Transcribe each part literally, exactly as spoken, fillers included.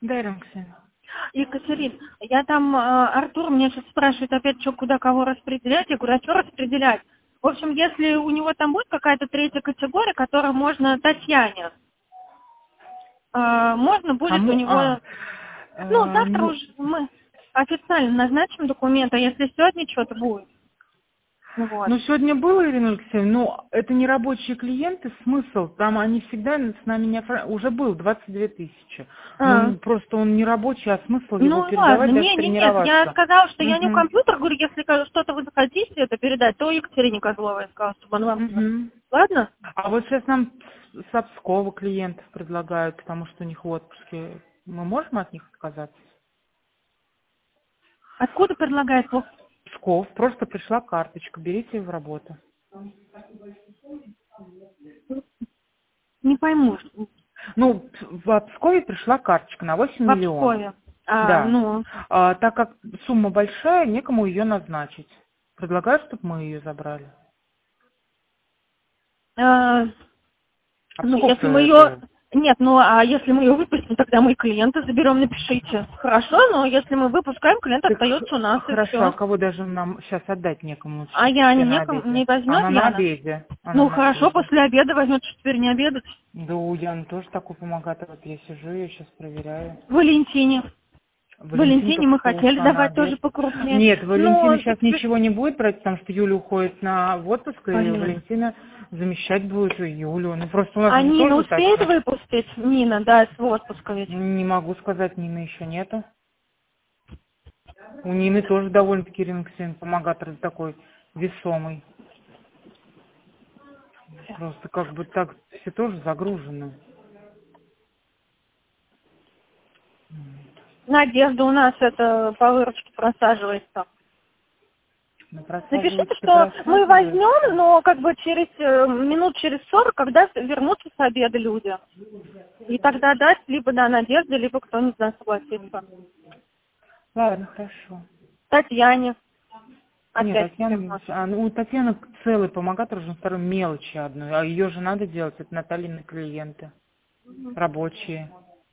Да, Ромксин. Екатерин, я там, э, Артур меня сейчас спрашивает опять, что куда кого распределять. Я говорю, а что распределять? В общем, если у него там будет какая-то третья категория, которая можно Татьяне, э, можно будет у Кому? А, него... Ну, э, завтра ну, уже мы официально назначим документы, а если сегодня что-то будет. Вот. ну, сегодня было, Ирина Алексеевна, но это не рабочие клиенты, смысл, там они всегда с нами не оформ- уже был двадцать две тысячи. А. Ну, просто он не рабочий, а смысл Ну его ладно, передавать, даже не, не, нет, я тренироваться. сказала, что я не у Угу. компьютера, говорю, если ка- что-то вы захотите это передать, то Екатерине Козловой я сказала, чтобы он вам сказал. Угу. Ладно? А вот сейчас нам с Обскова клиентов предлагают, потому что у них в отпуске. Мы можем от них отказаться? Откуда предлагает? Вов? Псков, просто пришла карточка, берите в работу. Не пойму. Ну, в Пскове пришла карточка на восемь В миллионов. Обскове. А, Да. ну, А, так как сумма большая, некому ее назначить. Предлагаю, чтобы мы ее забрали. э, А ну, Псков-то если мы ее... это... Нет, ну, а если мы ее выпустим, тогда мы и клиента заберем, напишите. Хорошо, но если мы выпускаем, клиент Так остается у нас, и хорошо, а все. кого даже нам сейчас отдать некому? А Сейчас я все не на некому, обеде. не возьмет Она на Яна? обеде. Она Ну, на хорошо, обеде. после обеда возьмет, что теперь не обедать. Да у Яны тоже такой помогает. Вот я сижу, я сейчас проверяю. Валентине. Валентина Валентине только мы что хотели ушла на давать тоже обед. покрупнее. Нет, Валентина Но, сейчас ничего не будет брать, потому что Юля уходит на в отпуск, и блин. Валентина замещать будет Юлю. Ну просто у нас А же Нина тоже так успеет же. выпустить? Нина, да, с отпуска ведь. Не могу сказать, Нины еще нету. У Нины тоже довольно-таки ринксин помогатор такой весомый. Просто как бы так все тоже загружены. Надежда у нас это по выручке просаживается. Ну, Напишите, просаживается, что мы просаживается. возьмем, но как бы через э, минут через сорок, когда вернутся с обеда люди. И тогда дать либо да, Надежде, либо кто не знаю, согласится. Ладно, хорошо. Татьяне. Нет, Опять Татьяна, можно. а, ну, у Татьяны целый помогатор уже на второй мелочи одной, а ее же надо делать, это Натальины клиенты, рабочие.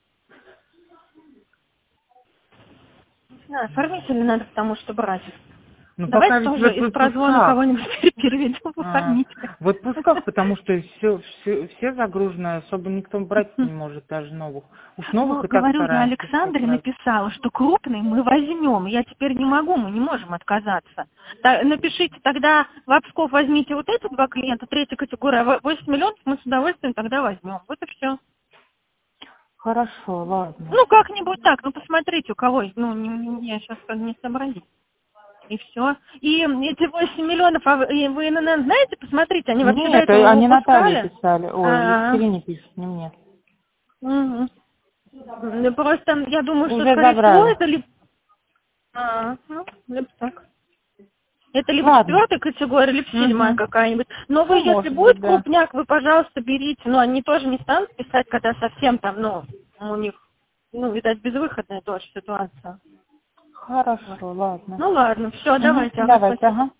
Не знаю, оформителя надо потому что брать. Ну, пока Давайте ведь в тоже из прозвона отпусках. кого-нибудь переведем в А, оформителя. в отпусках, потому что все, все, все загружены, особо никто брать не может, даже новых. Уж новых Ну, и так говорю, я стараемся всех Александре брать. написала, что крупный мы возьмем. Я теперь не могу, мы не можем отказаться. Та- напишите тогда в Обсков возьмите вот эти два клиента, третья категория, а восемь миллионов мы с удовольствием тогда возьмем. Вот и все. Хорошо, ладно. Ну, как-нибудь так, ну посмотрите, у кого, ну, не, не- я сейчас не сообразить. И все. И эти восемь миллионов, а вы, и вы эн эн эн знаете, посмотрите, они вообще до Нет, этого они Наталье выпускали. писали, ой, А, Екатерине пишут, не мне. мгм. Ну, просто я думаю, что, Уже скорее всего, забрали. это либо... А, ну, либо так. Это либо Ладно. четвертая категория, либо седьмая Угу. какая-нибудь. Но вы, Ну, если может быть, будет да. крупняк, вы, пожалуйста, берите. Но они тоже не станут писать, когда совсем там, ну, у них, ну, видать, безвыходная тоже ситуация. Вот. Хорошо, ладно. Ну ладно, все, Угу. давайте, ага, Давайте, спасибо. ага.